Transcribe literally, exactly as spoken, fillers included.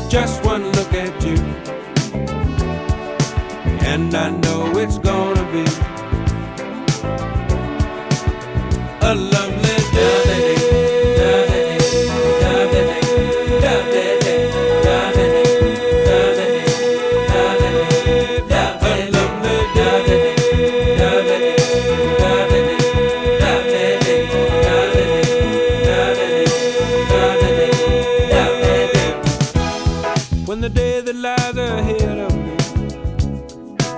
just one look at you, and I know it's gonna be a love